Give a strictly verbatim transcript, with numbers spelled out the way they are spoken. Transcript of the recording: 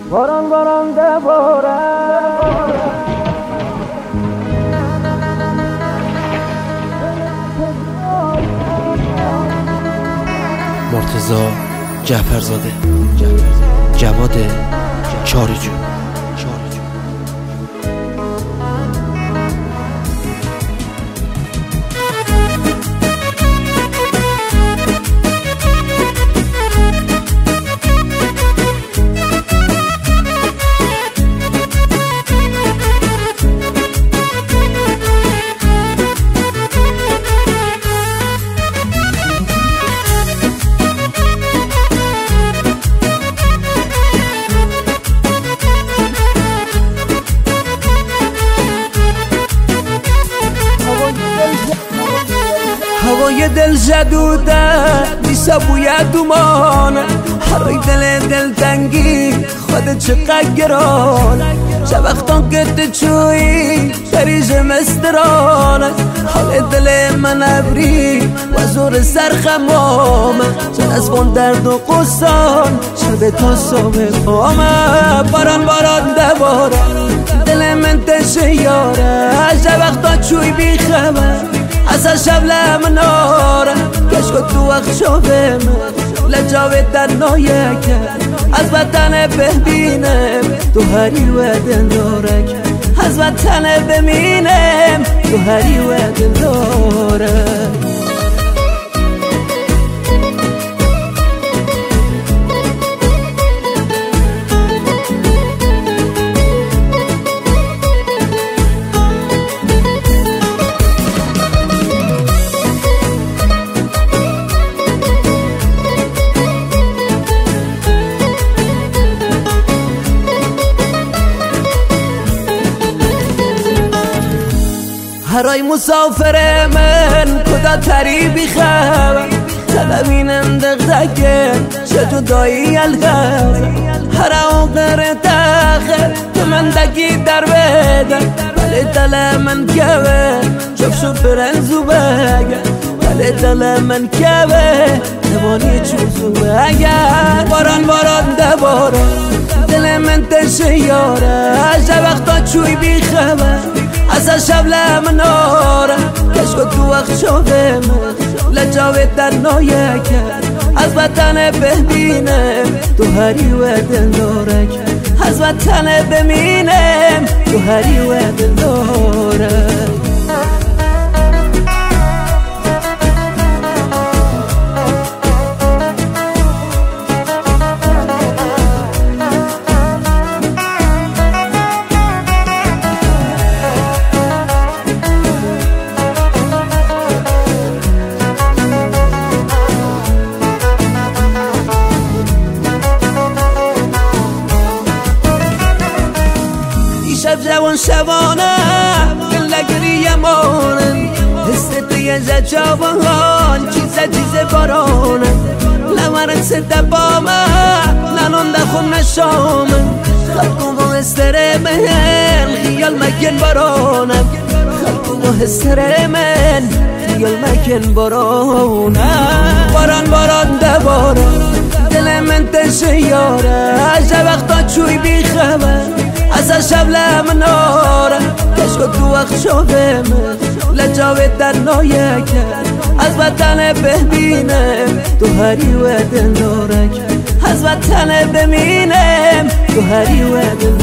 باران باران دبارم مرتضی جعفرزاده، جواد چارجو. هوای دل جدوده میشه بوی دومانه هرای دل دل تنگی خود چقدر گرانه چه وقتان که تو چوی بریج مسترانه حال دل من ابری و زور سرخمامه چه نزبان درد و قصان شب تا صبح قامه باران باران دواره دل من تشیاره چه وقتان چوی بی خبر از شب لمناره کشکو تو اخشابه من لجاوه در نایه کرد از وطن ببینم تو هری و دل داره کرد از وطن ببینم تو هری و دل داره هرای مسافر من کدا تری بخواه تلوینم دقدقه چه جدایی الغاز هر اوقر تاخر که من دکی در بده ولی دل من کبه شف شفرن زوبگه ولی دل من کبه نبانی چوزو بگه باران باران دباره دل من تشیاره چه وقتا چوی بیخبه از شب لمناره کشکو تو اخشابه من لجاوه در نایه کرد از وطن ببینم تو هری و دل داره کرد از وطن ببینم تو هری و دل داره شب جوان شبانه گل نگریه مانن حس توی جوان چیز چیز بارانه لمرن سده بامه ننون ده خون نشامه خلقو و استره من خیال مکن بارانه خلقو و استره من خیال مکن بارانه باران باران دباره دل من تشیاره چه وقتا چوی بی خبر از شب لمناره کشکو تو اخشابه من لجاوه در نایه کرد از وطن ببینم تو هری و دل داره کرد از وطن ببینم تو هری و دل